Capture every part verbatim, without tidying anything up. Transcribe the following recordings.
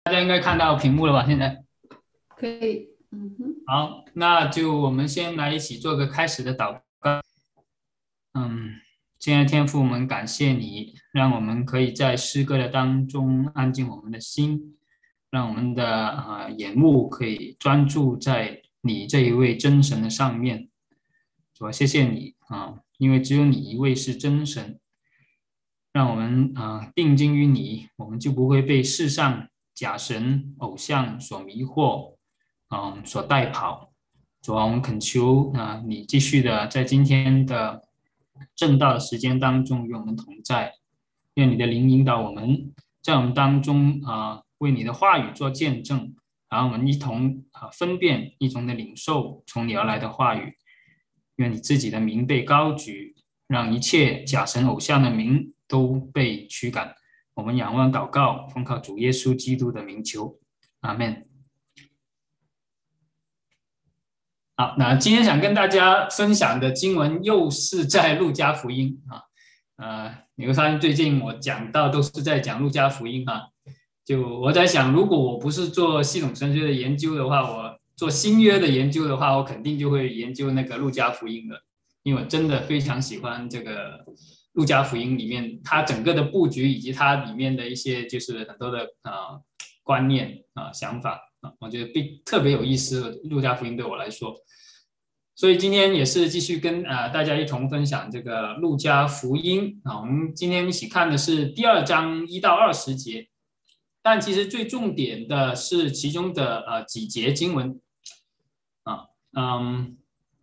大家应该看到屏幕了吧？现在可以，嗯哼， 好，那就我们先来一起做个开始的祷告。嗯，亲爱的天父，我们感谢你，让我们可以在诗歌的当中安静我们的心，让我们的啊、呃眼目可以专注在你这一位真神的上面。主啊，谢谢你啊，因为只有你一位是真神，让我们啊、定睛于你，我们就不会被世上假神偶像所迷惑，嗯，所带跑。主啊，我们恳求啊、你继续的在今天的正道的时间当中与我们同在，愿你的灵引导我们，在我们当中啊、为你的话语做见证，然后我们一同啊、分辨，一同的领受从你而来的话语。愿你自己的名被高举，让一切假神偶像的名都被驱赶。我们仰望祷告，奉靠主耶稣基督的名求，阿门。好，那今天想跟大家分享的经文又是在路加福音啊，呃，你会发现最近我讲到都是在讲路加福音啊。就我在想，如果我不是做系统神学的研究的话，我做新约的研究的话，我肯定就会研究那个路加福音了，因为我真的非常喜欢这个路加福音里面它整个的布局以及它里面的一些就是很多的啊、呃、观念啊、呃、想法啊，我觉得特特别有意思。路加福音对我来说。所以今天也是继续跟呃大家一同分享这个路加福音啊，我们今天一起看的是第二章一到二十节，但其实最重点的是其中的呃几节经文啊，嗯，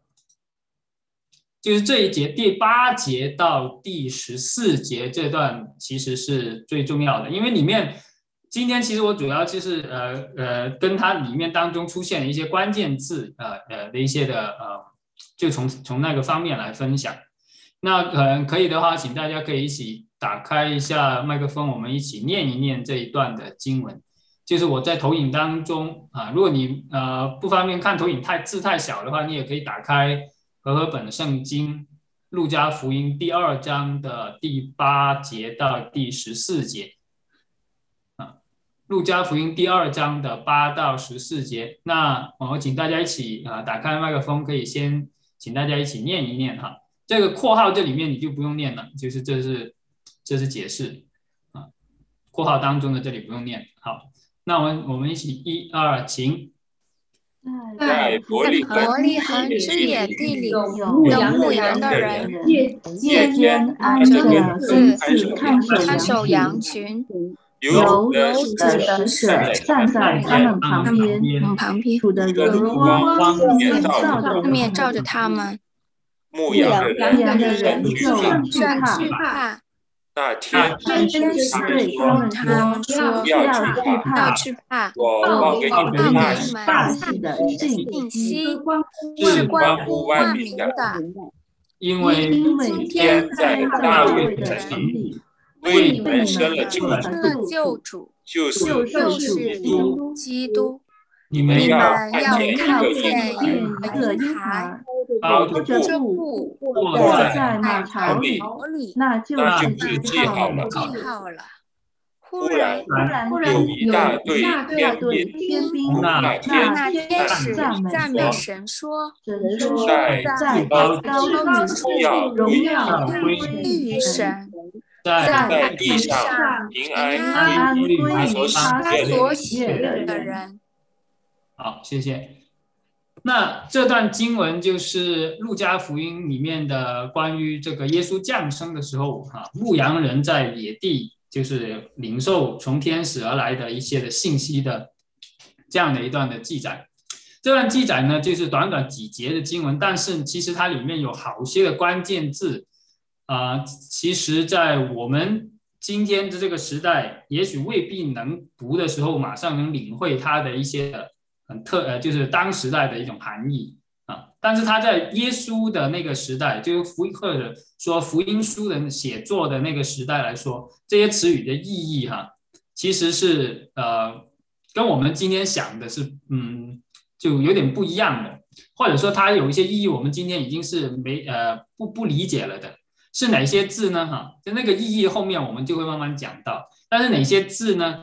就是这一节第八节到第十四节这段其实是最重要的，因为里面今天其实我主要就是呃呃跟它里面当中出现的一些关键字呃呃的一些的呃，就从从那个方面来分享。那可能可以的话，请大家可以一起打开一下麦克风，我们一起念一念这一段的经文。就是我在投影当中啊，如果你呃不方便看投影太字太小的话，你也可以打开和合本圣经路加福音第二章的第八节到第十四节啊，路加福音第二章的八到十四节。那我请大家一起啊打开麦克风，可以先请大家一起念一念哈。这个括号这里面你就不用念了，就是这是这是解释啊，括号当中的这里不用念。好，那我们我们一起一二请。 在伯利恒之野地里有牧羊的人，夜间安着两字看守羊群。有主的使者站在他们旁边，旁边主的荣光四面照着他们。 牧羊的人就甚惧怕。 那天天使对他们说：“不要惧怕， 我报给你们大喜的信息是关乎万民的， 因为今天在大卫的城里为你们生了救主，就是基督。 你们要看见一个婴孩包着布卧在那巢里，那就是记号了。忽然，有一大队天兵，那天使赞美神说：在高处荣耀归于神，在地上平安归于他所喜悦的人。” 好，谢谢。那这段经文就是路加福音里面的关于这个耶稣降生的时候啊，牧羊人在野地就是领受从天使而来的一些的信息的这样的一段的记载。这段记载呢，就是短短几节的经文，但是其实它里面有好些的关键字啊、呃，其实在我们今天的这个时代，也许未必能读的时候马上能领会它的一些的很特呃，就是当时代的一种含义啊。但是他在耶稣的那个时代，就是福或者说福音书的写作的那个时代来说，这些词语的意义哈、啊，其实是呃跟我们今天想的是嗯就有点不一样的，或者说它有一些意义我们今天已经是没呃不不理解了的。是哪些字呢？哈，就那个意义后面我们就会慢慢讲到。但是哪些字呢？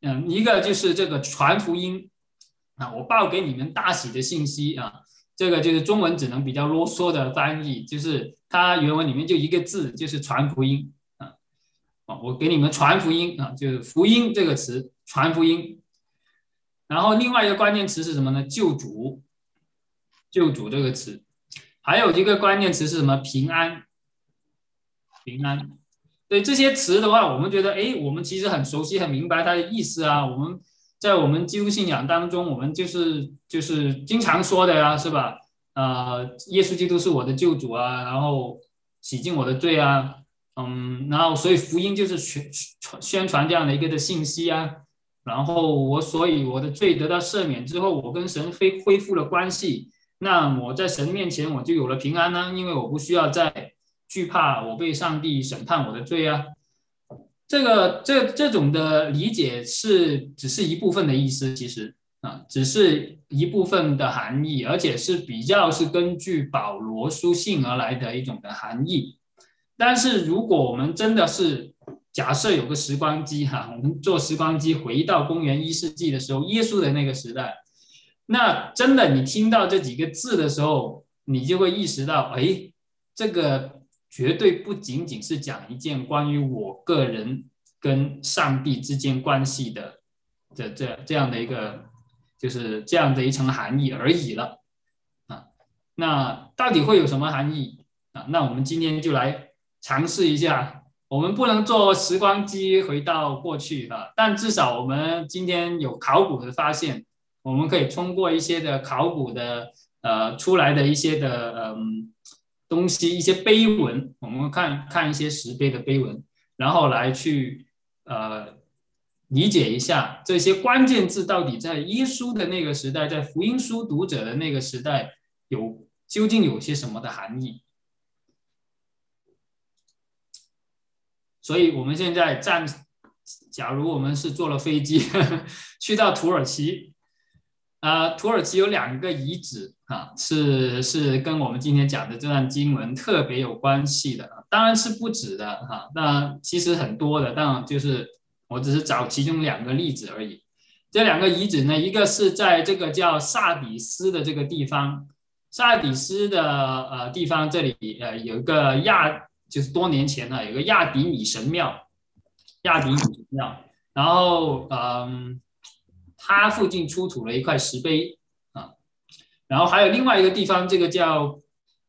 嗯，一个就是这个传福音啊，我报给你们大喜的信息啊，这个就是中文只能比较啰嗦的翻译，就是它原文里面就一个字，就是传福音啊。我给你们传福音啊，就是福音这个词，传福音。然后另外一个关键词是什么呢？救主，救主这个词。还有一个关键词是什么？平安，平安。对这些词的话，我们觉得，哎，我们其实很熟悉、很明白它的意思啊。我们在我们基督信仰当中，我们就是就是经常说的呀，是吧？呃，耶稣基督是我的救主啊，然后洗净我的罪啊，嗯，然后所以福音就是宣宣传这样的一个的信息啊。然后我所以我的罪得到赦免之后，我跟神恢恢复了关系，那我在神面前我就有了平安呢、啊，因为我不需要再惧怕我被上帝审判我的罪啊。这个这这种的理解是只是一部分的意思，其实啊，只是一部分的含义，而且是比较是根据保罗书信而来的一种的含义。但是如果我们真的是假设有个时光机哈，我们坐时光机回到公元一世纪的时候，耶稣的那个时代，那真的你听到这几个字的时候，你就会意识到，哎，这个绝对不仅仅是讲一件关于我个人跟上帝之间关系的这这这样的一个，就是这样的一层含义而已了啊。那到底会有什么含义啊？那我们今天就来尝试一下。我们不能坐时光机回到过去啊，但至少我们今天有考古的发现，我们可以通过一些的考古的呃出来的一些的嗯东西，一些碑文，我们看看一些石碑的碑文，然后来去呃理解一下这些关键字到底在耶稣的那个时代，在福音书读者的那个时代有究竟有些什么的含义。所以我们现在暂，假如我们是坐了飞机呵呵去到土耳其，啊、呃，土耳其有两个遗址啊，是是跟我们今天讲的这段经文特别有关系的，当然是不止的哈、啊，那其实很多的，但就是我只是找其中两个例子而已。这两个遗址呢，一个是在这个叫萨底斯的这个地方，萨底斯的呃地方这里呃有一个亚。就是多年前呢，有个亚底米神庙，亚底米神庙，然后嗯，它附近出土了一块石碑啊，然后还有另外一个地方，这个叫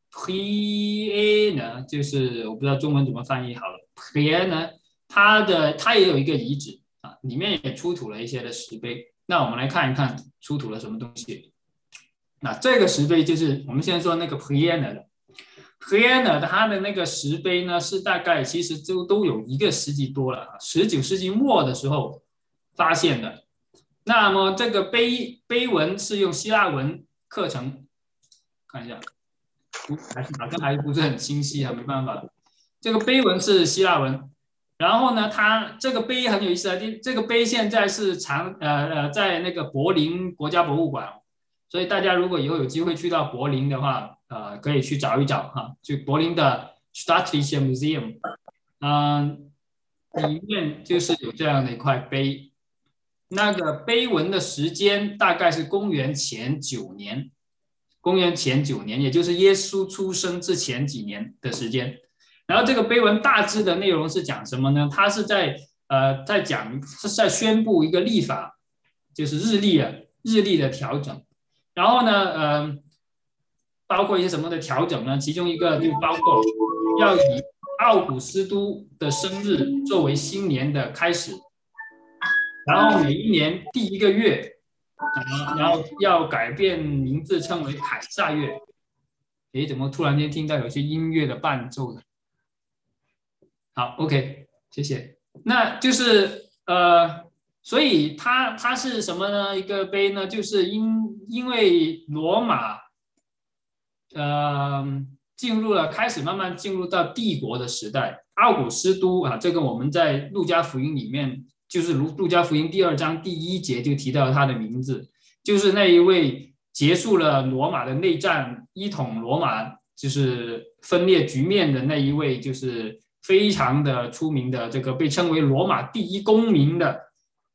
P A 呢，就是我不知道中文怎么翻译好了 ，P A 呢，它的它也有一个遗址啊，里面也出土了一些的石碑。那我们来看一看出土了什么东西。那这个石碑就是我们现在说那个 P A 的。黑安呢，它的那个石碑呢，是大概其实就都有一个世纪多了，十九世纪末的时候发现的。那么这个碑碑文是用希腊文刻成，看一下，还是好像还不是很清晰啊，没办法。这个碑文是希腊文，然后呢，它这个碑很有意思啊，这个碑现在是藏呃呃在那个柏林国家博物馆，所以大家如果以后有机会去到柏林的话。呃，可以去找一找哈，就柏林的 Staatliche Museum， 嗯、呃，里面就是有这样的一块碑，那个碑文的时间大概是公元前九年，公元前九年，也就是耶稣出生之前几年的时间。然后这个碑文大致的内容是讲什么呢？它是在呃在讲是在宣布一个历法，就是日历啊日历的调整。然后呢，呃。包括一些什么的调整呢？其中一个就包括要以奥古斯都的生日作为新年的开始，然后每一年第一个月，然后要改变名字称为凯撒月。诶，怎么突然间听到有些音乐的伴奏的？好 ，OK， 谢谢。那就是呃，所以它它是什么呢？一个碑呢，就是因因为罗马。呃，进入了开始慢慢进入到帝国的时代，奥古斯都啊，这个我们在路加福音里面，就是路路加福音第二章第一节就提到他的名字，就是那一位结束了罗马的内战，一统罗马就是分裂局面的那一位，就是非常的出名的这个被称为罗马第一公民的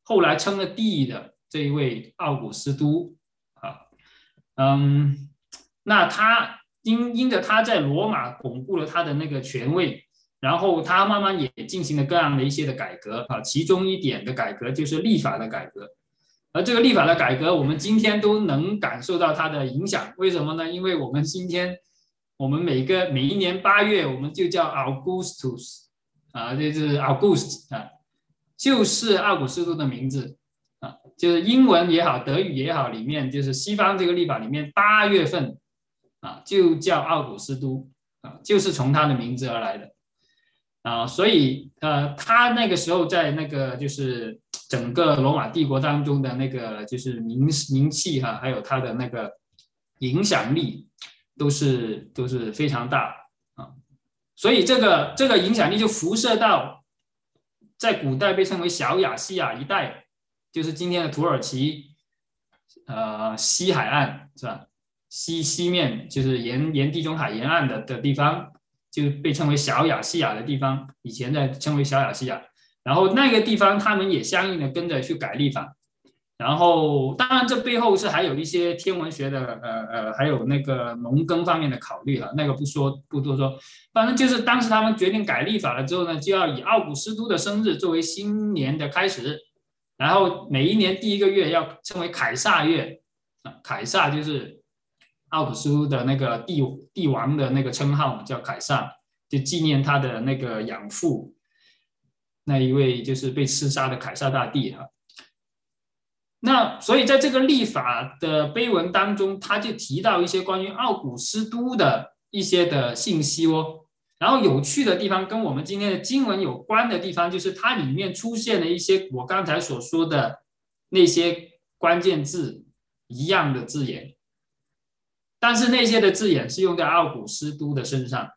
后来称了帝的这一位奥古斯都啊，嗯，那他因因着他在罗马巩固了他的那个权位，然后他慢慢也进行了各样的一些的改革啊，其中一点的改革就是立法的改革。而这个立法的改革，我们今天都能感受到它的影响。为什么呢？因为我们今天，我们每个每一年八月，我们就叫 Augustus 啊，这是 August 啊，就是奥古斯都的名字啊，就是英文也好，德语也好，里面就是西方这个历法里面八月份啊，就叫奥古斯都啊，就是从他的名字而来的啊，所以呃，他那个时候在那个就是整个罗马帝国当中的那个就是名名气哈、啊，还有他的那个影响力都是都是非常大啊，所以这个这个影响力就辐射到在古代被称为小亚细亚一带，就是今天的土耳其呃西海岸是吧？西西面就是沿沿地中海沿岸的的地方，就被称为小亚细亚的地方，以前在称为小亚细亚。然后那个地方他们也相应的跟着去改立法，然后当然这背后是还有一些天文学的呃呃还有那个农耕方面的考虑啊，那个不说不多说，反正就是当时他们决定改立法了之后呢，就要以奥古斯都的生日作为新年的开始，然后每一年第一个月要称为凯撒月啊，凯撒就是奥古斯都的那个帝帝王的那个称号叫凯撒，就纪念他的那个养父。那一位就是被刺杀的凯撒大帝哈，那所以在这个历法的碑文当中，他就提到一些关于奥古斯都的一些的信息哦。然后有趣的地方跟我们今天的经文有关的地方，就是它里面出现了一些我刚才所说的那些关键字一样的字眼，但是那些的字眼是用在奥古斯都的身上。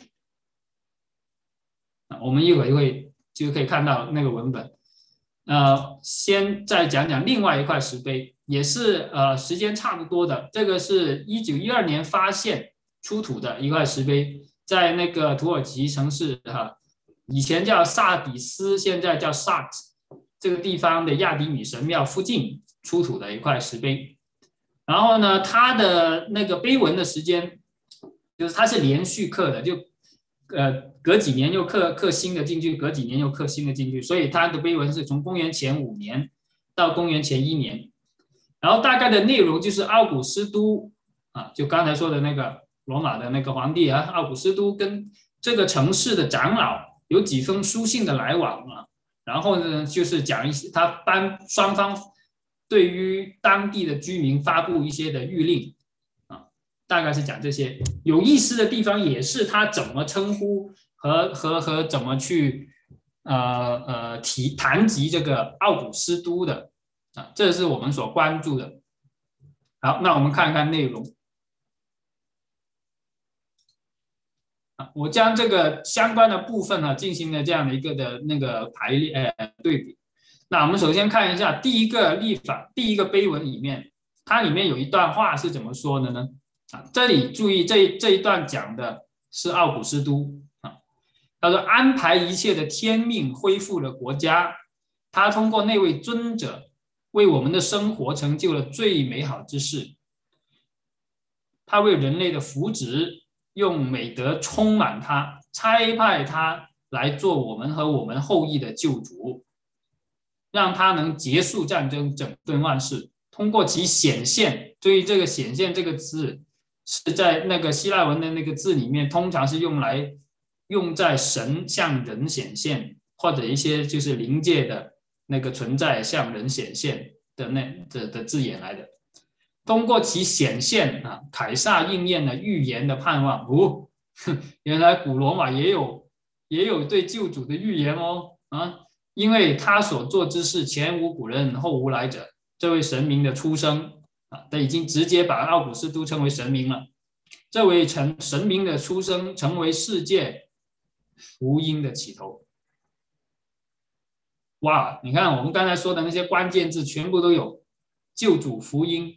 我们一会儿会就可以看到那个文本。呃，先再讲讲另外一块石碑，也是呃时间差不多的，这个是一九一二年发现出土的一块石碑，在那个土耳其城市哈，以前叫萨底斯，现在叫萨特这个地方的亚迪米神庙附近出土的一块石碑。然后呢，它的那个碑文的时间，就是它是连续刻的，就呃。隔几年又刻刻新的进去，隔几年又刻新的进去，所以它的碑文是从公元前五年到公元前一年，然后大概的内容就是奥古斯都啊，就刚才说的那个罗马的那个皇帝啊，奥古斯都跟这个城市的长老有几封书信的来往啊，然后呢就是讲一些他颁双方对于当地的居民发布一些的谕令啊，大概是讲这些。有意思的地方也是他怎么称呼。和和和怎么去呃呃提谈及这个奥古斯都的啊，这是我们所关注的。好，那我们看看内容啊，我将这个相关的部分呢、啊、进行了这样的一个的那个排列呃对比。那我们首先看一下第一个历法，第一个碑文里面，它里面有一段话是怎么说的呢？啊，这里注意这这一段讲的是奥古斯都。他说：“安排一切的天命恢复了国家，他通过那位尊者为我们的生活成就了最美好之事。他为人类的福祉用美德充满他，差派他来做我们和我们后裔的救主，让他能结束战争，整顿万事。通过其显现，注意这个显现这个字是在那个希腊文的那个字里面，通常是用来。”用在神向人显现，或者一些就是灵界的那个存在向人显现的那的的字眼来的。通过其显现啊，凯撒应验了预言的盼望。哦，原来古罗马也有也有对救主的预言哦啊，因为他所做之事前无古人后无来者，这位神明的出生啊，他已经直接把奥古斯都称为神明了。这位成神明的出生，成为世界福音的起头。哇，你看我们刚才说的那些关键字全部都有救主福音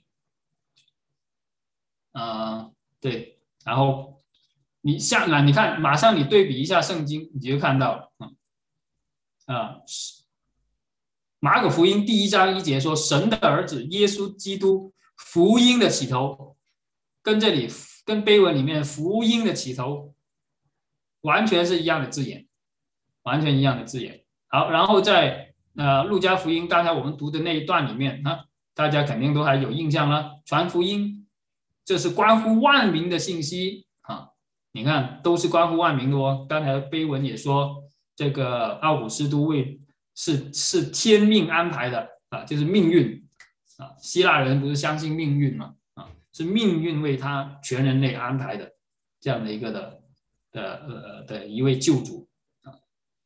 呃对，然后你下来你看马上你对比一下圣经，你就看到嗯啊马可福音第一章一节说，神的儿子耶稣基督福音的起头，跟这里跟碑文里面福音的起头完全是一样的字眼，完全一样的字眼。好，然后在呃路加福音刚才我们读的那一段里面啊，大家肯定都还有印象了，传福音，这是关乎万民的信息啊，你看都是关乎万民的哦。刚才碑文也说，这个奥古斯都为是是天命安排的啊，就是命运啊。希腊人不是相信命运吗？啊，是命运为他全人类安排的这样的一个的的呃的一位救主啊。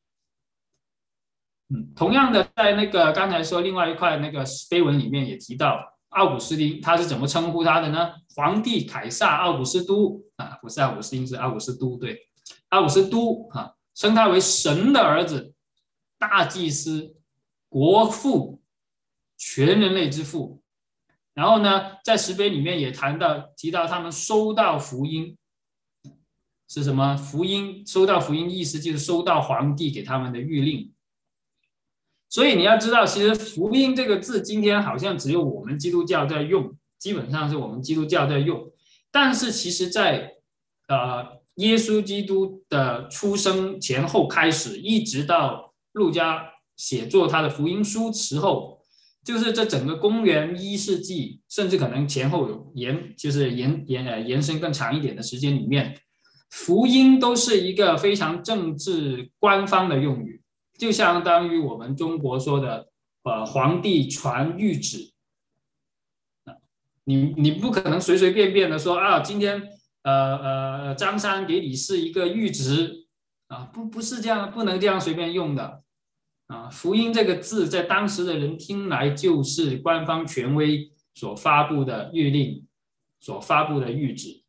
嗯，同样的，在那个刚才说另外一块那个碑文里面也提到，奥古斯丁他是怎么称呼他的呢？皇帝凯撒奥古斯都啊，不是奥古斯丁，是奥古斯都，对，奥古斯都啊，称他为神的儿子。大祭司、国父、全人类之父。然后呢，在石碑里面也谈到提到他们收到福音是什么？福音收到福音意思就是收到皇帝给他们的谕令。所以你要知道，其实福音这个字今天好像只有我们基督教在用，基本上是我们基督教在用。但是其实在呃耶稣基督的出生前后开始，一直到路加写作他的福音书时候，就是这整个公元一世纪，甚至可能前后有延，就是延延呃延伸更长一点的时间里面，福音都是一个非常政治官方的用语，就相当于我们中国说的呃皇帝传谕旨，你你不可能随随便便的说啊，今天呃呃张三给李四一个谕旨啊，不不是这样，不能这样随便用的。啊，福音这个字在当时的人听来就是官方权威所发布的谕令，所发布的谕旨，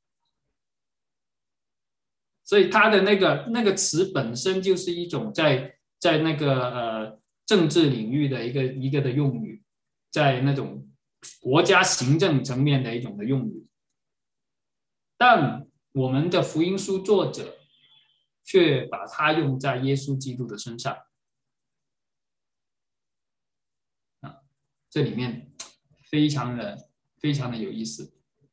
所以它的那个那个词本身就是一种在在那个呃政治领域的一个一个的用语，在那种国家行政层面的一种的用语，但我们的福音书作者却把它用在耶稣基督的身上。这里面非常的非常的有意思。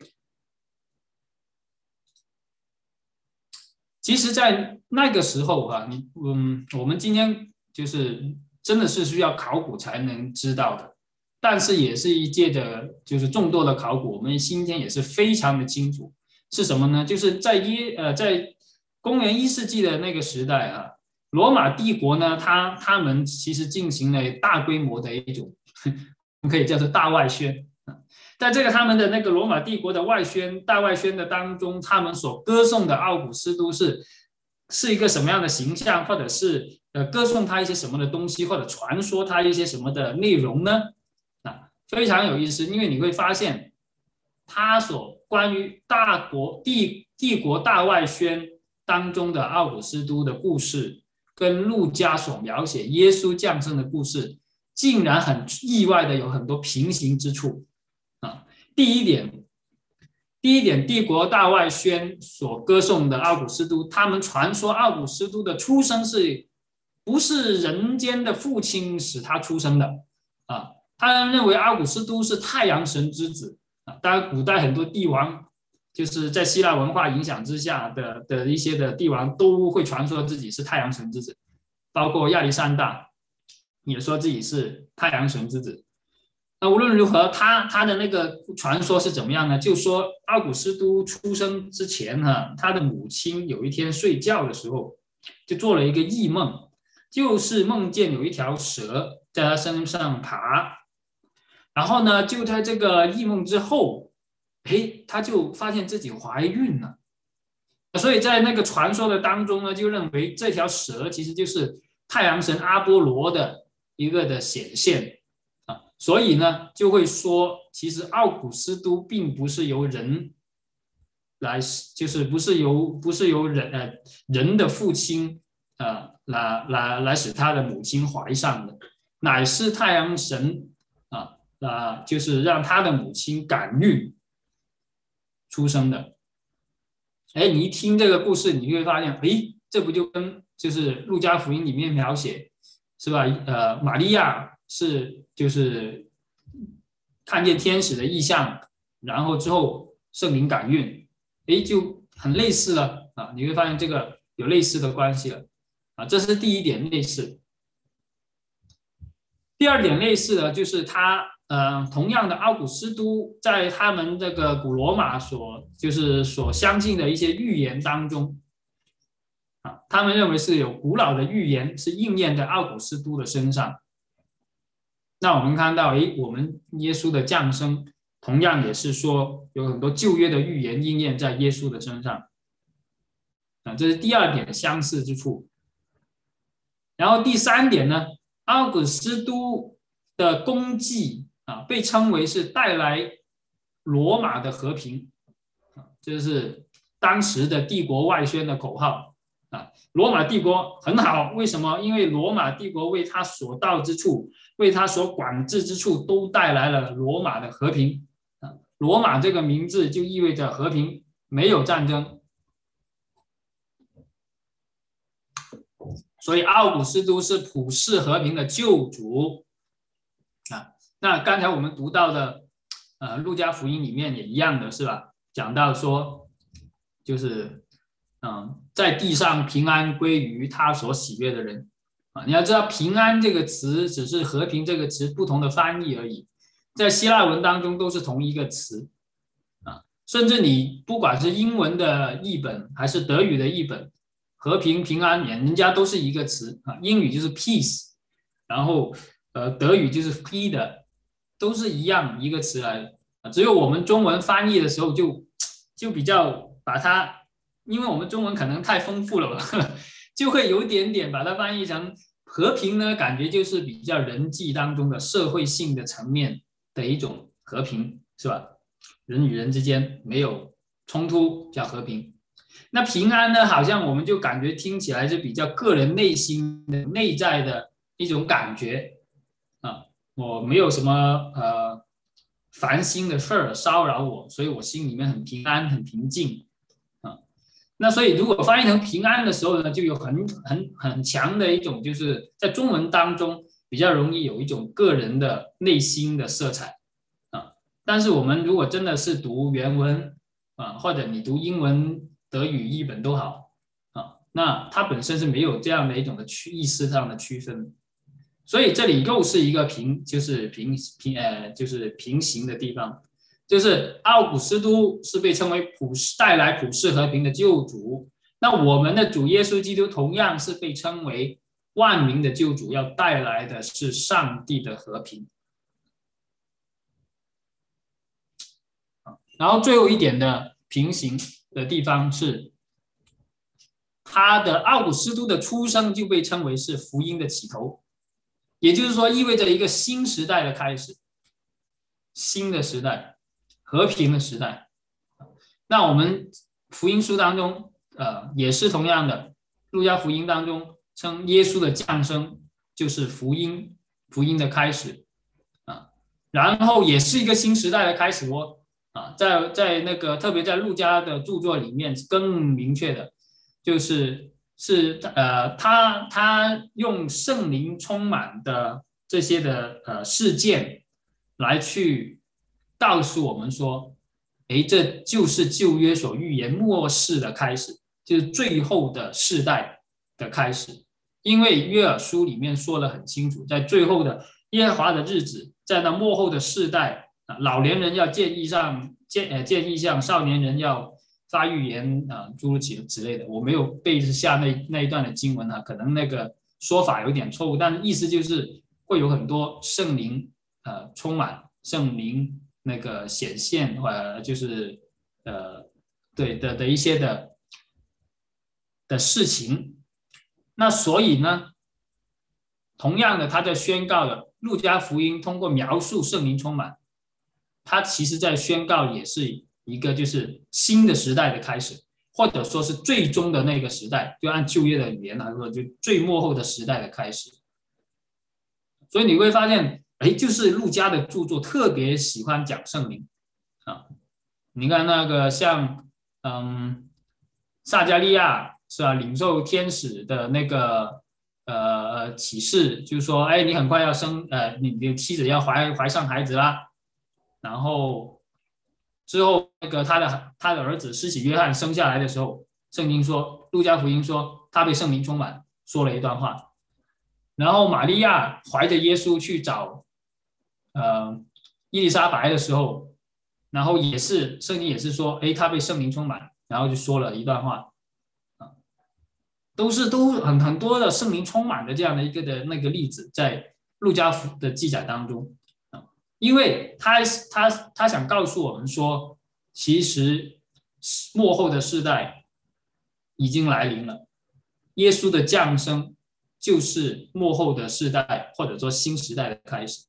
其实，在那个时候啊，你嗯，我们今天就是真的是需要考古才能知道的，但是也是一届的，就是众多的考古，我们今天也是非常的清楚是什么呢？就是在耶呃在公元一世纪的那个时代啊，罗马帝国呢，他他们其实进行了大规模的一种。可以叫做大外宣，在这个他们的那个罗马帝国的外宣大外宣的当中，他们所歌颂的奥古斯都是是一个什么样的形象，或者是呃歌颂他一些什么的东西，或者传说他一些什么的内容呢？啊，非常有意思，因为你会发现他所关于大国帝帝国大外宣当中的奥古斯都的故事，跟路加所描写耶稣降生的故事。竟然很意外的有很多平行之处啊！第一点，第一点，帝国大外宣所歌颂的奥古斯都，他们传说奥古斯都的出生是不是人间的父亲使他出生的啊？他们认为奥古斯都是太阳神之子啊！当然，古代很多帝王就是在希腊文化影响之下的的一些的帝王都会传说自己是太阳神之子，包括亚历山大。也说自己是太阳神之子。那无论如何，他他的那个传说是怎么样呢？就说奥古斯都出生之前呢，他的母亲有一天睡觉的时候，就做了一个异梦，就是梦见有一条蛇在他身上爬，然后呢，就在这个异梦之后，诶，他就发现自己怀孕了。所以在那个传说的当中呢，就认为这条蛇其实就是太阳神阿波罗的一个的显现啊，所以呢就会说，其实奥古斯都并不是由人来，就是不是由不是由人呃人的父亲呃来来来使他的母亲怀上的，乃是太阳神啊啊，就是让他的母亲感孕出生的。哎，你一听这个故事，你就会发现，哎，这不就跟就是路加福音里面描写。是吧？呃，玛利亚是就是看见天使的异象，然后之后圣灵感孕，诶，就很类似了啊！你会发现这个有类似的关系了啊，这是第一点类似。第二点类似的就是他呃，同样的奥古斯都在他们这个古罗马所就是所相信的一些预言当中啊，他们认为是有古老的预言是应验在奥古斯都的身上。那我们看到，诶，我们耶稣的降生，同样也是说有很多旧约的预言应验在耶稣的身上啊，这是第二点相似之处。然后第三点呢，奥古斯都的功绩啊，被称为是带来罗马的和平啊，这是当时的帝国外宣的口号啊。罗马帝国很好，为什么？因为罗马帝国为他所到之处，为他所管制之处，都带来了罗马的和平啊。罗马这个名字就意味着和平，没有战争。所以奥古斯都是普世和平的救主啊。那刚才我们读到的呃路加福音里面也一样的是吧，讲到说就是嗯，在地上平安归于他所喜悦的人啊。你要知道平安这个词只是和平这个词不同的翻译而已，在希腊文当中都是同一个词啊。甚至你不管是英文的译本还是德语的译本，和平平安人家都是一个词啊，英语就是 peace， 然后呃德语就是 Friede， 都是一样一个词来的啊。只有我们中文翻译的时候就就比较把它，因为我们中文可能太丰富了吧，就会有一点点把它翻译成和平呢，感觉就是比较人际当中的社会性的层面的一种和平，是吧？人与人之间没有冲突叫和平。那平安呢，好像我们就感觉听起来是比较个人内心的内在的一种感觉啊，我没有什么呃烦心的事儿骚扰我，所以我心里面很平安很平静啊。那所以如果翻译成平安的时候呢，就有很很很强的一种，就是在中文当中比较容易有一种个人的内心的色彩啊。但是我们如果真的是读原文啊，或者你读英文德语译本都好啊，那它本身是没有这样的一种的区意思上的区分，所以这里又是一个平，就是平平呃，就是平行的地方，就是奥古斯都是被称为普世带来普世和平的救主，那我们的主耶稣基督同样是被称为万民的救主，要带来的是上帝的和平。然后最后一点的平行的地方是，他的奥古斯都的出生就被称为是福音的起头，也就是说意味着一个新时代的开始，新的时代，和平的时代。那我们福音书当中呃也是同样的，路加福音当中称耶稣的降生就是福音福音的开始啊，然后也是一个新时代的开始哦。啊，在在那个特别在路加的著作里面更明确的，就是是呃他他用圣灵充满的这些的呃事件来去告诉我们说，诶，这就是旧约所预言末世的开始，就是最后的世代的开始。因为约珥书里面说得很清楚，在最后的耶和华的日子，在那末后的世代。老年人要见异象，见呃见异象，少年人要发预言啊，诸如此之类的。我没有背下那那一段的经文啊，可能那个说法有点错误，但意思就是会有很多圣灵呃充满，圣灵那个显现，呃就是呃对的的一些的的事情。那所以呢，同样的，他在宣告了路加福音通过描述圣灵充满。他其实在宣告也是一个就是新的时代的开始，或者说是最终的那个时代，就按旧约的语言来说，就最末后的时代的开始。所以你会发现，哎，就是路加的著作特别喜欢讲圣灵啊。你看那个像嗯撒迦利亚是吧，领受天使的那个呃启示，就是说，哎，你很快要生，呃，你的妻子要怀怀上孩子啦，然后之后那个他的他的儿子施洗约翰生下来的时候，圣经说，路加福音说他被圣灵充满，说了一段话，然后玛利亚怀着耶稣去找呃伊丽莎白的时候，然后也是圣经也是说，哎，他被圣灵充满，然后就说了一段话。都是都很很多的圣灵充满的这样的一个的那个例子，在路加福的记载当中，因为他他他想告诉我们说，其实末后的世代已经来临了，耶稣的降生就是末后的世代或者说新时代的开始。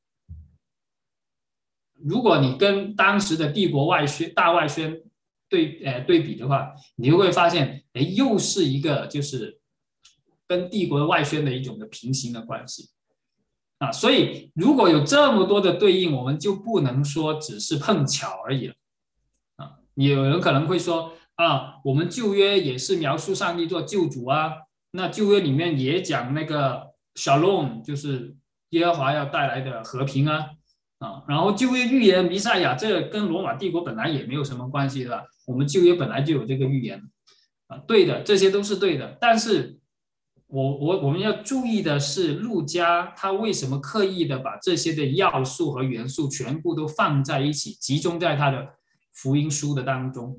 如果你跟当时的帝国外宣大外宣对呃对比的话，你就会发现，哎，又是一个就是跟帝国外宣的一种的平行的关系啊。所以如果有这么多的对应，我们就不能说只是碰巧而已了啊。有人可能会说啊，我们旧约也是描述上帝做救主啊，那旧约里面也讲那个 Shalom， 就是耶和华要带来的和平啊。啊，然后旧约预言弥赛亚，这个跟罗马帝国本来也没有什么关系的吧？我们旧约本来就有这个预言，啊，对的，这些都是对的。但是我我我们要注意的是，路加他为什么刻意的把这些的要素和元素全部都放在一起，集中在他的福音书的当中？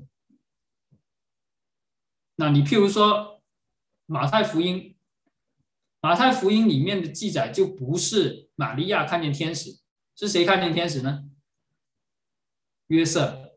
那你譬如说马太福音，马太福音里面的记载就不是玛利亚看见天使。是谁看见天使呢？约瑟。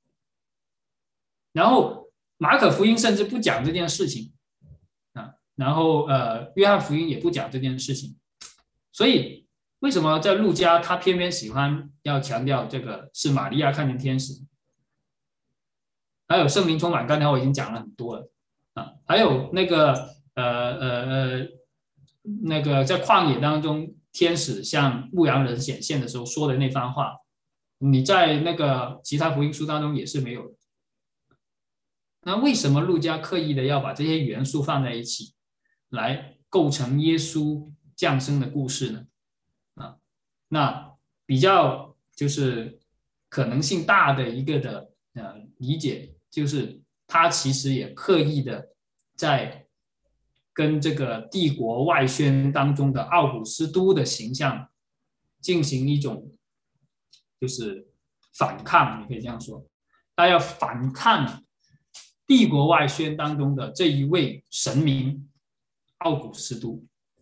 然后马可福音甚至不讲这件事情啊，然后呃，约翰福音也不讲这件事情。所以为什么在路加他偏偏喜欢要强调这个是玛利亚看见天使？还有圣灵充满，刚才我已经讲了很多了啊，还有那个呃呃呃那个在旷野当中。天使向牧羊人显现的时候说的那番话，你在那个其他福音书当中也是没有的。那为什么路加刻意的要把这些元素放在一起，来构成耶稣降生的故事呢？啊，那比较就是可能性大的一个的呃理解，就是他其实也刻意的在。跟这个帝国外宣当中的奥古斯都的形象进行一种就是反抗，你可以这样说，他要反抗帝国外宣当中的这一位神明奥古斯都，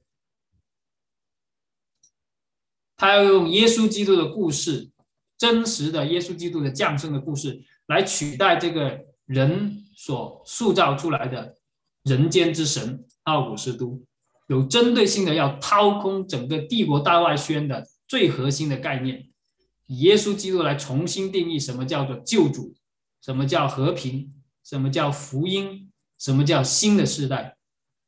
他要用耶稣基督的故事，真实的耶稣基督的降生的故事，来取代这个人所塑造出来的人间之神奥古斯都，有针对性的要掏空整个帝国大外宣的最核心的概念，以耶稣基督来重新定义什么叫做救主，什么叫和平，什么叫福音，什么叫新的世代。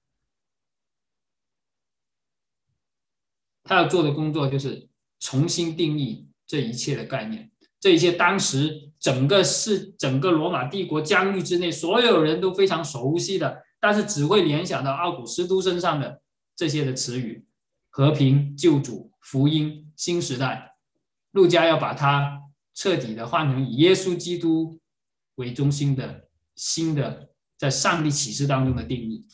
他要做的工作就是重新定义这一切的概念，这一切当时整个是整个罗马帝国疆域之内所有人都非常熟悉的，但是只会联想到奥古斯都身上的这些的词语，和平、救主、福音、新时代。路加要把它彻底的换成以耶稣基督为中心的新的在上帝启示当中的定义。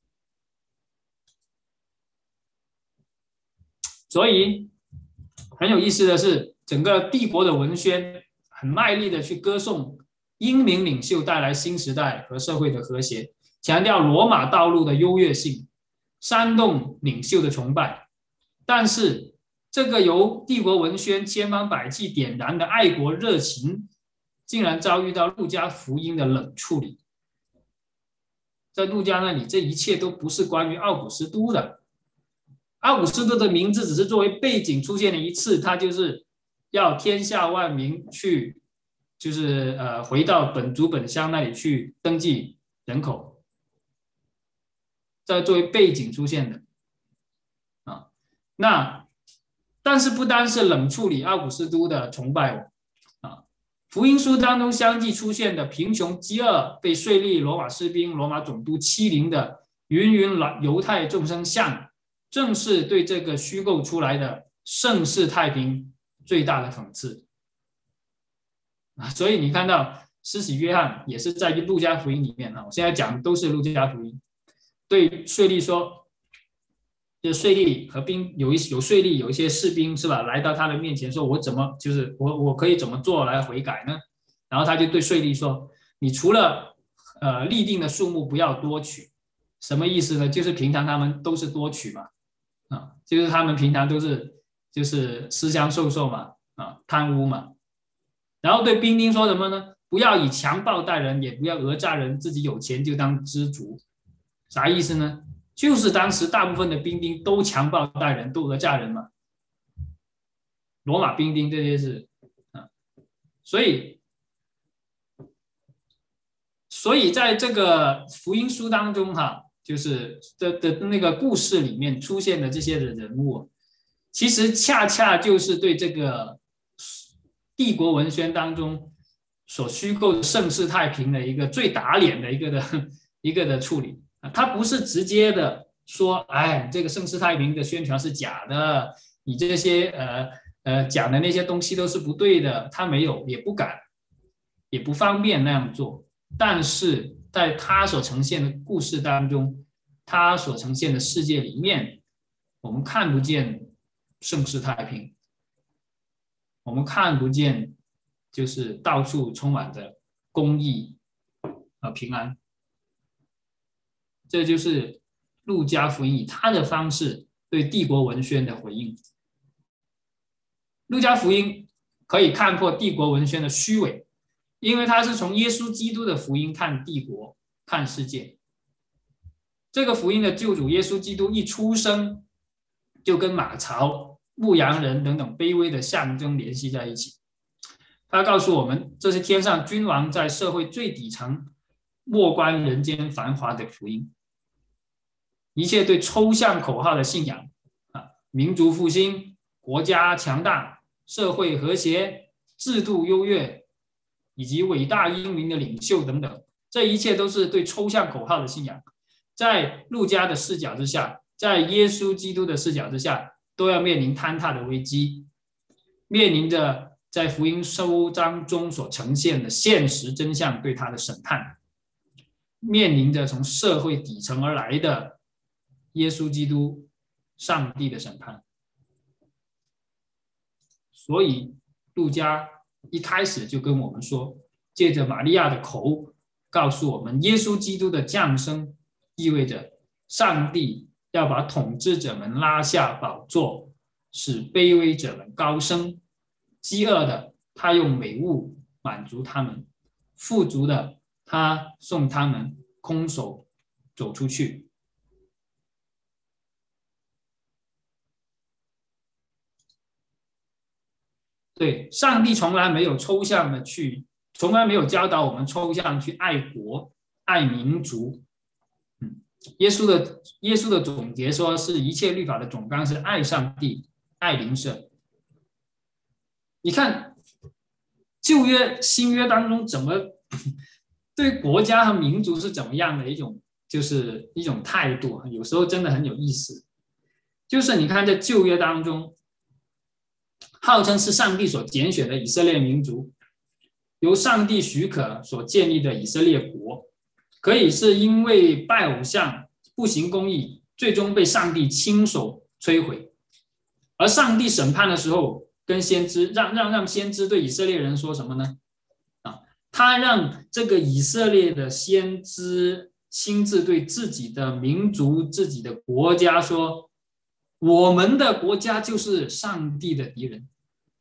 所以很有意思的是，整个帝国的文宣很卖力的去歌颂英明领袖带来新时代和社会的和谐，强调罗马道路的优越性，煽动领袖的崇拜。但是这个由帝国文宣千方百计点燃的爱国热情，竟然遭遇到路加福音的冷处理。在路加那里，这一切都不是关于奥古斯都的。奥古斯都的名字只是作为背景出现了一次，他就是要天下万民去，就是呃回到本族本乡那里去登记人口，在作为背景出现的啊。那但是不单是冷处理奥古斯都的崇拜啊，福音书当中相继出现的贫穷、饥饿、被税吏、罗马士兵、罗马总督欺凌的芸芸犹太众生像正是对这个虚构出来的盛世太平最大的讽刺啊！所以你看到施洗约翰也是在路加福音里面啊，我现在讲的都是路加福音，对税吏说，就税吏和兵有一有税吏有一些士兵是吧，来到他的面前说，我怎么就是我我可以怎么做来悔改呢？然后他就对税吏说，你除了呃立定的数目不要多取，什么意思呢？就是平常他们都是多取嘛，啊，就是他们平常都是就是私相授受嘛，啊，贪污嘛。然后对兵丁说什么呢？不要以强暴待人，也不要讹诈人，自己有钱就当知足。啥意思呢？就是当时大部分的兵丁都强暴待人，都讹诈人嘛。罗马兵丁这些是啊，所以所以在这个福音书当中哈，就是的的那个故事里面出现的这些的人物，其实恰恰就是对这个帝国文宣当中所虚构的盛世太平的一个最打脸的一个的一个的处理啊，他不是直接的说，哎，这个盛世太平的宣传是假的，你这些呃呃讲的那些东西都是不对的，他没有，也不敢，也不方便那样做。但是在他所呈现的故事当中，他所呈现的世界里面，我们看不见盛世太平，我们看不见就是到处充满着公义和平安。这就是路加福音以他的方式对帝国文宣的回应。路加福音可以看破帝国文宣的虚伪，因为他是从耶稣基督的福音看帝国、看世界。这个福音的救主耶稣基督一出生，就跟马槽、牧羊人等等卑微的象征联系在一起。他告诉我们，这是天上君王在社会最底层莫观人间繁华的福音。一切对抽象口号的信仰啊，民族复兴、国家强大、社会和谐、制度优越，以及伟大英明的领袖等等，这一切都是对抽象口号的信仰。在路加的视角之下，在耶稣基督的视角之下，都要面临坍塌的危机，面临着在福音书章中所呈现的现实真相对他的审判，面临着从社会底层而来的耶稣基督上帝的审判。所以路加一开始就跟我们说，借着玛利亚的口告诉我们，耶稣基督的降生意味着上帝要把统治者们拉下宝座，使卑微者们高升。饥饿的他用美物满足他们，富足的他送他们空手走出去。对，上帝从来没有抽象的去，从来没有教导我们抽象去爱国、爱民族。嗯，耶稣的耶稣的总结说，是一切律法的总纲是爱上帝、爱邻舍。你看旧约、新约当中怎么对国家和民族是怎么样的一种，就是一种态度，有时候真的很有意思。就是你看在旧约当中，号称是上帝所拣选的以色列民族，由上帝许可所建立的以色列国，可以是因为拜偶像、不行公义，最终被上帝亲手摧毁。而上帝审判的时候，跟先知让让让先知对以色列人说什么呢？啊，他让这个以色列的先知亲自对自己的民族、自己的国家说：“我们的国家就是上帝的敌人。”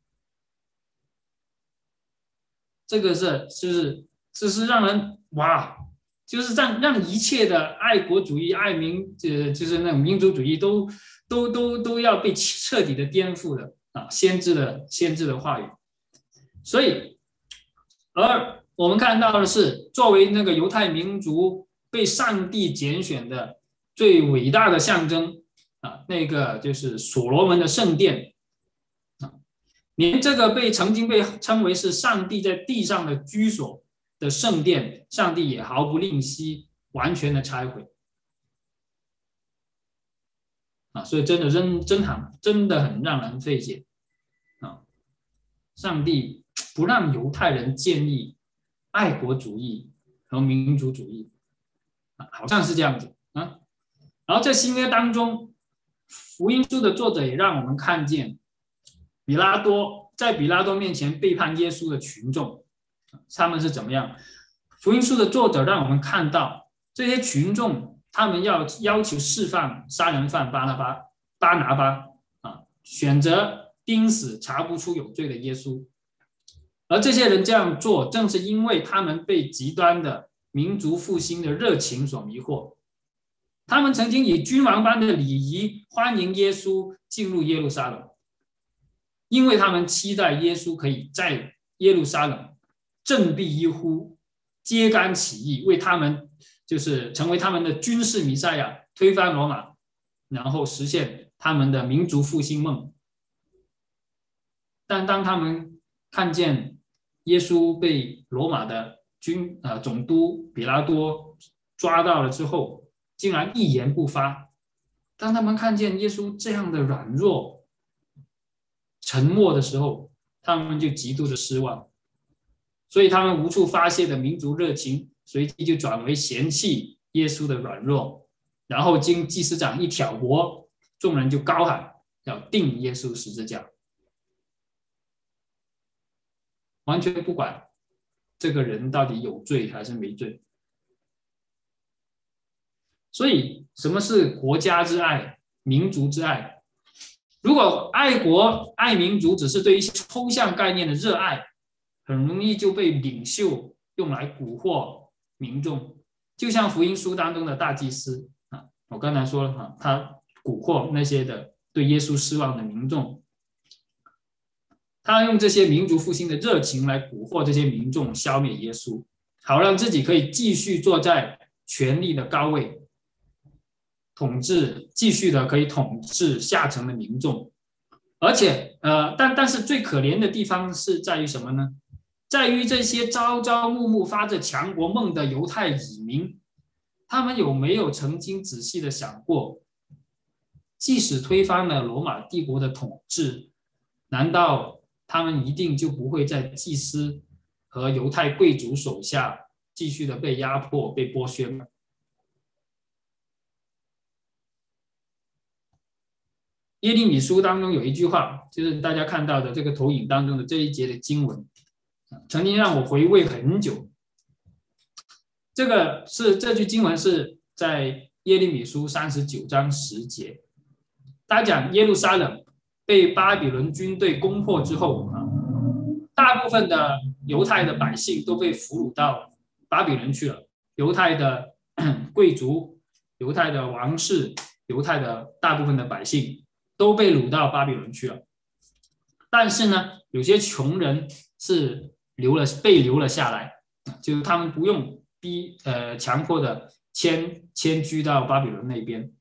这个是就是就是让人哇，就是让让一切的爱国主义、爱民呃，就是那种民族主义都都都都要被彻底的颠覆的啊！先知的先知的话语，所以而我们看到的是，作为那个犹太民族被上帝拣选的最伟大的象征啊，那个就是所罗门的圣殿。连这个被曾经被称为是上帝在地上的居所的圣殿，上帝也毫不吝惜，完全的拆毁。 啊，所以真的真真很真的很让人费解啊！上帝不让犹太人建立爱国主义和民族主义，啊，好像是这样子啊。然后在新约当中，福音书的作者也让我们看见比拉多在比拉多面前背叛耶稣的群众，他们是怎么样？福音书的作者让我们看到这些群众，他们要要求释放杀人犯巴拿巴巴拿巴啊，选择钉死查不出有罪的耶稣。而这些人这样做，正是因为他们被极端的民族复兴的热情所迷惑。他们曾经以君王般的礼仪欢迎耶稣进入耶路撒冷，因为他们期待耶稣可以在耶路撒冷振臂一呼，揭竿起义，为他们就是成为他们的军事弥赛亚，推翻罗马，然后实现他们的民族复兴梦。但当他们看见耶稣被罗马的军呃总督比拉多抓到了之后，竟然一言不发。当他们看见耶稣这样的软弱、沉默的时候，他们就极度的失望。所以他们无处发泄的民族热情，随即就转为嫌弃耶稣的软弱。然后经祭司长一挑拨，众人就高喊要钉耶稣十字架，完全不管这个人到底有罪还是没罪。所以什么是国家之爱、民族之爱？如果爱国爱民族只是对一些抽象概念的热爱，很容易就被领袖用来蛊惑民众，就像福音书当中的大祭司啊，我刚才说了啊，他蛊惑那些的对耶稣失望的民众，他用这些民族复兴的热情来蛊惑这些民众，消灭耶稣，好让自己可以继续坐在权力的高位，统治继续的可以统治下层的民众。而且呃，但但是最可怜的地方是在于什么呢？在于这些朝朝暮暮发着强国梦的犹太移民，他们有没有曾经仔细的想过，即使推翻了罗马帝国的统治，难道他们一定就不会在祭司和犹太贵族手下继续的被压迫、被剥削吗？耶利米书当中有一句话，就是大家看到的这个投影当中的这一节的经文，曾经让我回味很久。这个是这句经文是在耶利米书三十九章十节，他讲耶路撒冷被巴比伦军队攻破之后啊，大部分的犹太的百姓都被俘虏到巴比伦去了，犹太的贵族、犹太的王室、犹太的大部分的百姓都被掳到巴比伦去了。但是呢，有些穷人是留了被留了下来，就是他们不用逼呃强迫的迁迁居到巴比伦那边。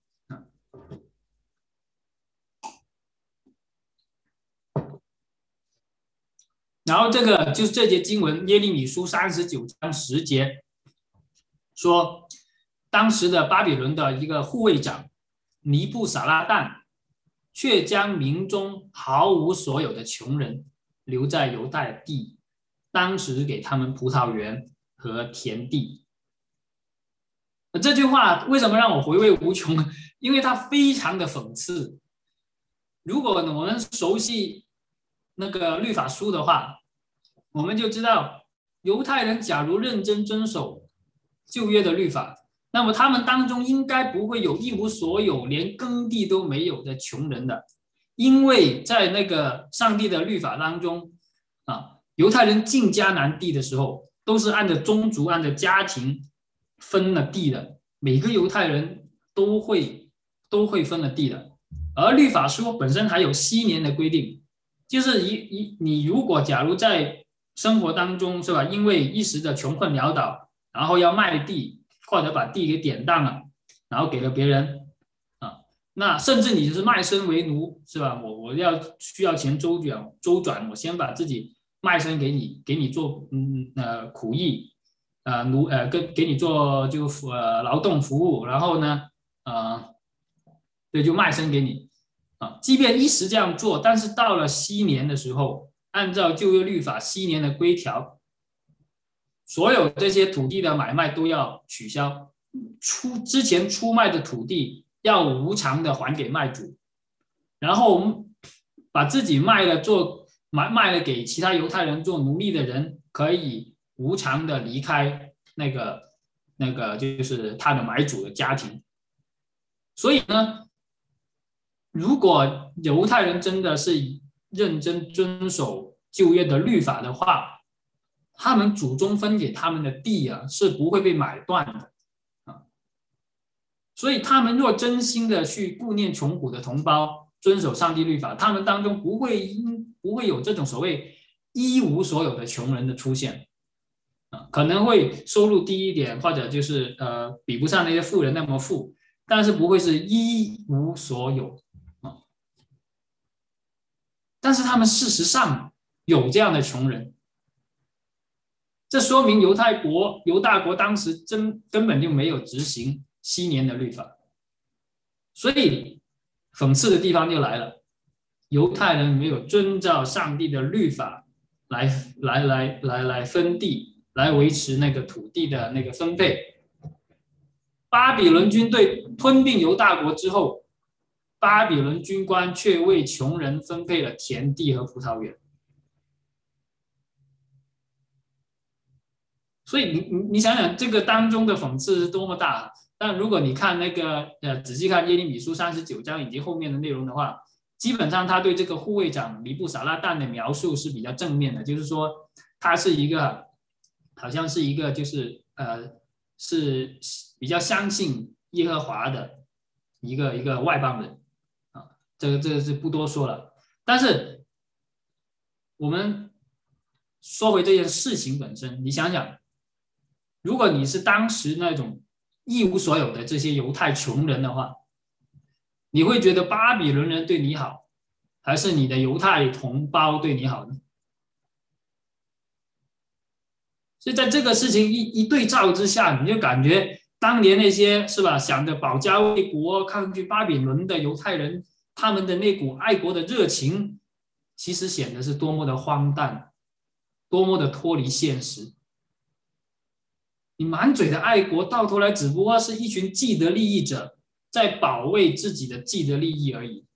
然后这个就是这节经文，耶利米书三十九章十节说，当时的巴比伦的一个护卫长尼布撒拉旦，却将民中毫无所有的穷人留在犹太地，当时给他们葡萄园和田地。这句话为什么让我回味无穷？因为它非常的讽刺。如果我们熟悉那个律法书的话，我们就知道犹太人假如认真遵守旧约的律法，那么他们当中应该不会有一无所有连耕地都没有的穷人的。因为在那个上帝的律法当中啊，犹太人进迦南地的时候都是按照宗族按照家庭分了地的，每个犹太人都会都会分了地的。而律法书本身还有昔年的规定，就是一一你如果假如在生活当中是吧，因为一时的穷困潦倒，然后要卖地或者把地给典当了，然后给了别人啊，那甚至你就是卖身为奴是吧？我我要需要钱周转周转，我先把自己卖身给你，给你做嗯呃苦役，呃奴呃跟给你做就呃劳动服务，然后呢呃对，就卖身给你啊。即便一时这样做，但是到了昔年的时候，按照旧约律法昔年的规条，所有这些土地的买卖都要取消，出之前出卖的土地要无偿的还给卖主，然后把自己卖了做卖卖了给其他犹太人做奴隶的人，可以无偿的离开那个那个就是他的买主的家庭。所以呢，如果犹太人真的是认真遵守旧约的律法的话，他们祖宗分给他们的地啊，是不会被买断的啊。所以他们若真心的去顾念穷苦的同胞，遵守上帝律法，他们当中不会因不会有这种所谓一无所有的穷人的出现啊，可能会收入低一点，或者就是呃比不上那些富人那么富，但是不会是一无所有啊。但是他们事实上有这样的穷人，这说明犹太国犹大国当时真根本就没有执行昔年的律法，所以讽刺的地方就来了，犹太人没有遵照上帝的律法来来来来来分地，来维持那个土地的那个分配。巴比伦军队吞并犹大国之后，巴比伦军官却为穷人分配了田地和葡萄园。所以你你你想想，这个当中的讽刺是多么大！但如果你看那个呃仔细看耶利米书三十九章以及后面的内容的话，基本上他对这个护卫长尼布撒拉旦的描述是比较正面的，就是说他是一个好像是一个就是呃是比较相信耶和华的一个一个外邦人啊，这个这个是不多说了。但是我们说回这件事情本身，你想想，如果你是当时那种一无所有的这些犹太穷人的话，你会觉得巴比伦人对你好，还是你的犹太同胞对你好呢？所以在这个事情一一对照之下，你就感觉当年那些是吧想着保家卫国、抗拒巴比伦的犹太人，他们的那股爱国的热情，其实显得是多么的荒诞，多么的脱离现实。你满嘴的爱国，到头来只不过是一群既得利益者在保卫自己的既得利益而已。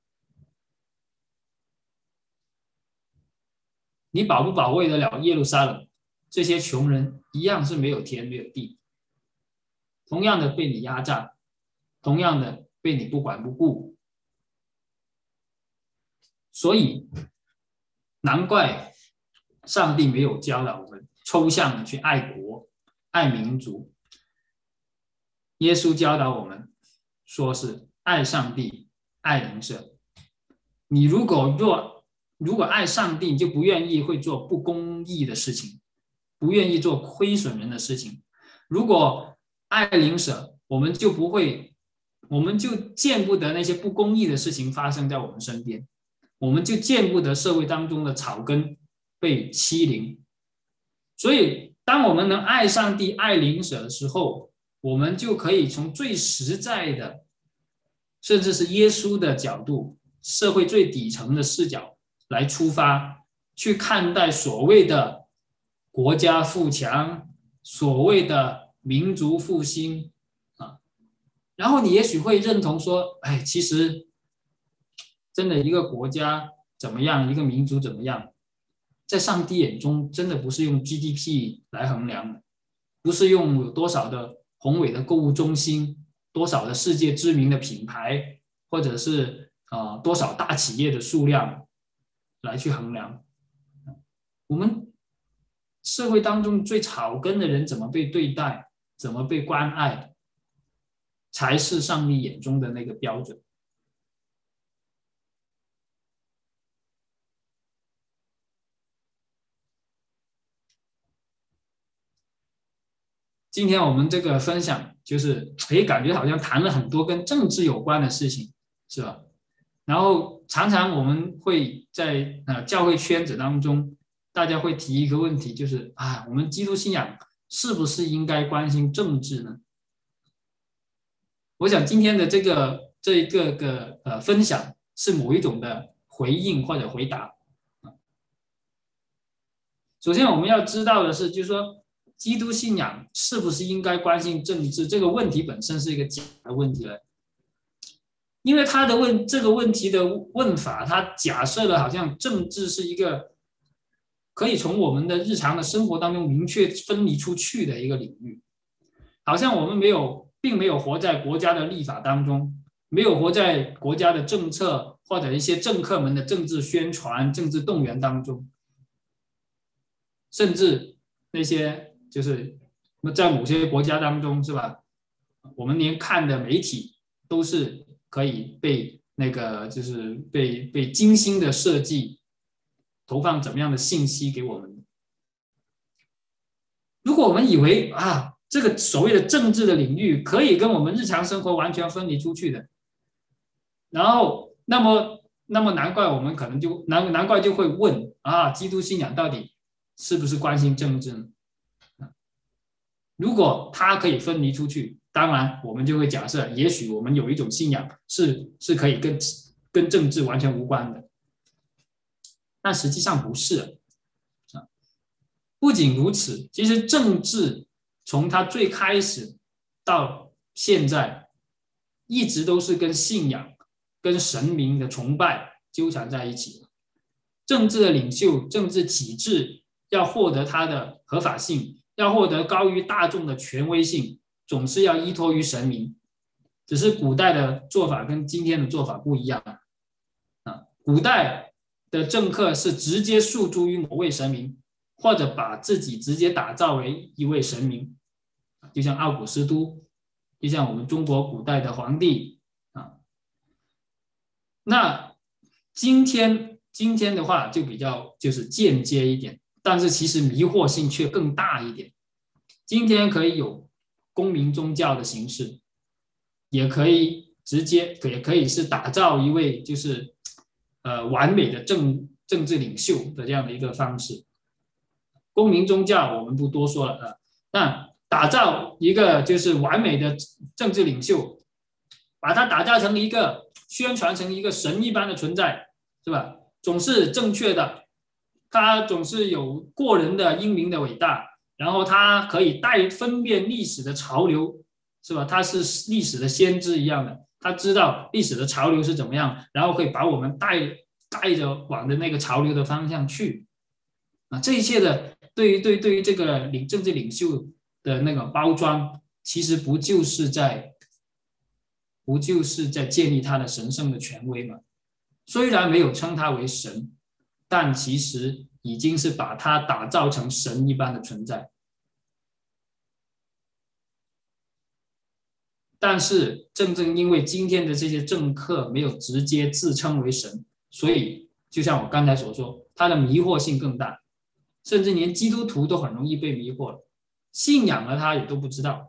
你保不保卫得了耶路撒冷？这些穷人一样是没有田没有地，同样的被你压榨，同样的被你不管不顾。所以难怪上帝没有教导我们抽象的去爱国爱民族。耶稣教导我们说是爱上帝爱邻舍。你如果若如果爱上帝，你就不愿意会做不公义的事情，不愿意做亏损人的事情。如果爱邻舍，我们就不会我们就见不得那些不公义的事情发生在我们身边，我们就见不得社会当中的草根被欺凌。所以当我们能爱上帝爱邻舍的时候，我们就可以从最实在的甚至是耶稣的角度，社会最底层的视角来出发，去看待所谓的国家富强，所谓的民族复兴啊。然后你也许会认同说，哎，其实真的一个国家怎么样，一个民族怎么样，在上帝眼中真的不是用 G D P 来衡量的，不是用有多少的宏伟的购物中心，多少的世界知名的品牌，或者是、呃、多少大企业的数量来去衡量。我们社会当中最草根的人怎么被对待，怎么被关爱，才是上帝眼中的那个标准。今天我们这个分享就是诶，感觉好像谈了很多跟政治有关的事情，是吧？然后常常我们会在呃教会圈子当中，大家会提一个问题，就是啊，我们基督信仰是不是应该关心政治呢？我想今天的这个这一个个呃分享是某一种的回应或者回答。首先我们要知道的是，就是说基督信仰是不是应该关心政治这个问题本身是一个假的问题了，因为他的问这个问题的问法，他假设了好像政治是一个可以从我们的日常的生活当中明确分离出去的一个领域，好像我们没有并没有活在国家的立法当中，没有活在国家的政策或者一些政客们的政治宣传、政治动员当中，甚至那些就是在某些国家当中，是吧？我们连看的媒体都是可以被那个就是被被精心的设计，投放怎么样的信息给我们。如果我们以为啊，这个所谓的政治的领域可以跟我们日常生活完全分离出去的，然后那么那么难怪我们可能就难难怪就会问啊，基督信仰到底是不是关心政治呢？如果它可以分离出去，当然我们就会假设，也许我们有一种信仰是是可以跟跟政治完全无关的，但实际上不是。不仅如此，其实政治从它最开始到现在，一直都是跟信仰、跟神明的崇拜纠缠在一起的。政治的领袖、政治体制要获得它的合法性，要获得高于大众的权威性，总是要依托于神明。只是古代的做法跟今天的做法不一样啊。古代的政客是直接诉诸于某位神明，或者把自己直接打造为一位神明，就像奥古斯都，就像我们中国古代的皇帝啊。那今天今天的话就比较就是间接一点，但是其实迷惑性却更大一点。今天可以有公民宗教的形式，也可以直接也可以是打造一位就是呃完美的政政治领袖的这样的一个方式。公民宗教我们不多说了啊，那打造一个就是完美的政治领袖，把它打造成一个宣传成一个神一般的存在，是吧？总是正确的，他总是有过人的英明的伟大，然后他可以带分辨历史的潮流，是吧？他是历史的先知一样的，他知道历史的潮流是怎么样，然后可以把我们带带着往的那个潮流的方向去啊。这一切的对于对对于这个领政治领袖的那个包装，其实不就是在不就是在建立他的神圣的权威吗？虽然没有称他为神，但其实已经是把他打造成神一般的存在。但是正正因为今天的这些政客没有直接自称为神，所以就像我刚才所说，他的迷惑性更大，甚至连基督徒都很容易被迷惑了，信仰了他也都不知道。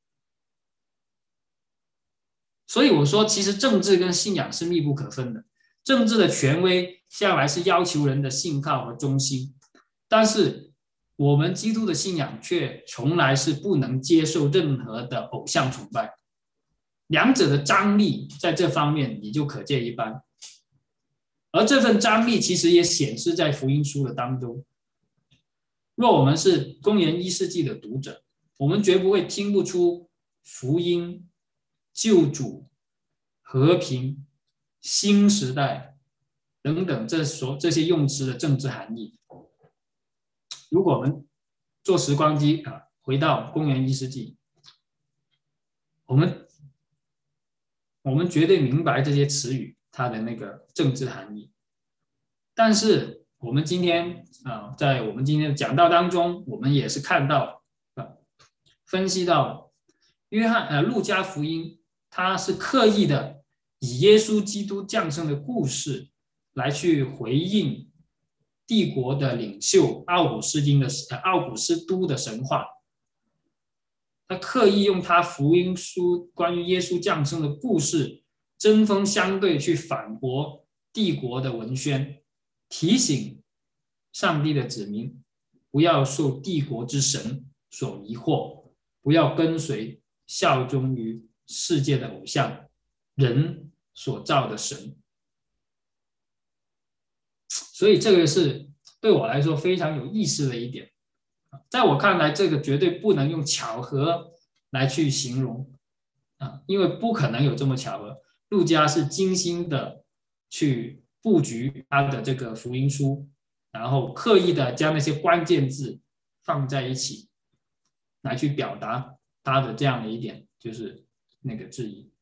所以我说，其实政治跟信仰是密不可分的。政治的权威向来是要求人的信靠和忠心，但是我们基督的信仰却从来是不能接受任何的偶像崇拜，两者的张力在这方面你就可见一斑。而这份张力其实也显示在福音书的当中。若我们是公元一世纪的读者，我们绝不会听不出福音、救主、和平、新时代等等这所这些用词的政治含义。如果我们坐时光机啊，回到公元一世纪，我们我们绝对明白这些词语它的那个政治含义。但是我们今天啊，在我们今天的讲道当中，我们也是看到啊，分析到约翰呃路加福音，它是刻意的以耶稣基督降生的故事来去回应帝国的领袖奥古斯丁的奥古斯都的神话。他刻意用他福音书关于耶稣降生的故事针锋相对去反驳帝国的文宣，提醒上帝的子民不要受帝国之神所迷惑，不要跟随效忠于世界的偶像， 人所造的神。所以这个是对我来说非常有意思的一点，在我看来，这个绝对不能用巧合来去形容啊，因为不可能有这么巧合。路加是精心的去布局他的这个福音书，然后刻意的将那些关键字放在一起，来去表达他的这样的一点，就是那个质疑。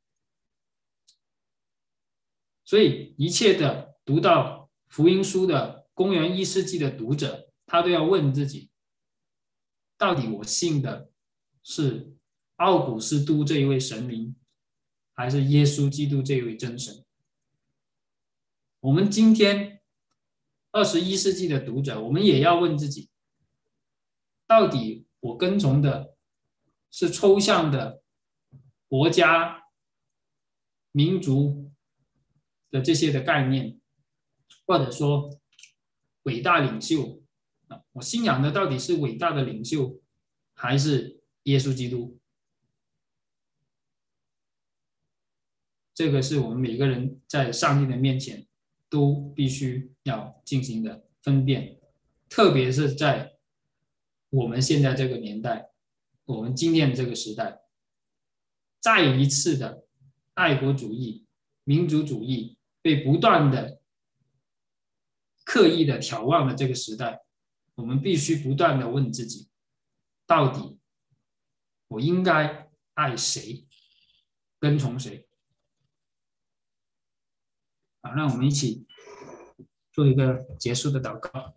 所以一切的读到福音书的公元一世纪的读者，他都要问自己，到底我信的是奥古斯都这一位神明，还是耶稣基督这一位真神？我们今天二十一世纪的读者，我们也要问自己，到底我跟从的是抽象的国家、民族的这些的概念，或者说伟大领袖，我信仰的到底是伟大的领袖，还是耶稣基督？这个是我们每个人在上帝的面前都必须要进行的分辨，特别是在我们现在这个年代，我们今天这个时代，再一次的爱国主义、民族主义被不断的刻意的挑旺的这个时代，我们必须不断的问自己，到底我应该爱谁，跟从谁？好，让我们一起做一个结束的祷告。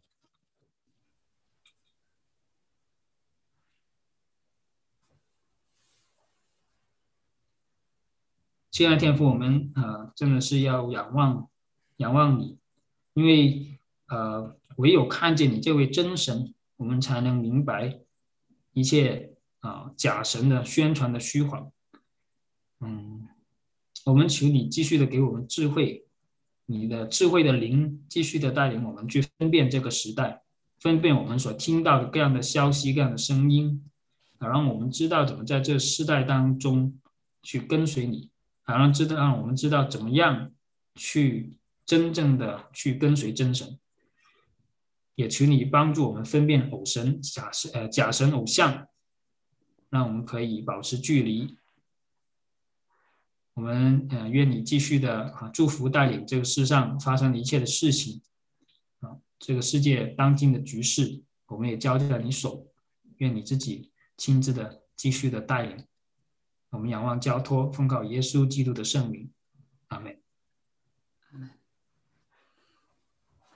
亲爱的天父，我们呃真的是要仰望仰望你，因为呃唯有看见你这位真神，我们才能明白一切啊、呃、假神的宣传的虚谎。嗯，我们求你继续的给我们智慧，你的智慧的灵继续的带领我们去分辨这个时代，分辨我们所听到的各样的消息、各样的声音，好让我们知道怎么在这个时代当中去跟随你，好让知道让我们知道怎么样去真正的去跟随真神。也求你帮助我们分辨偶神、假神、呃、假神偶像，让我们可以保持距离。我们呃愿你继续的啊祝福带领这个世上发生的一切的事情啊，这个世界当今的局势，我们也交在你手，愿你自己亲自的继续的带领。我们仰望交托，奉靠耶稣基督的圣名，阿们。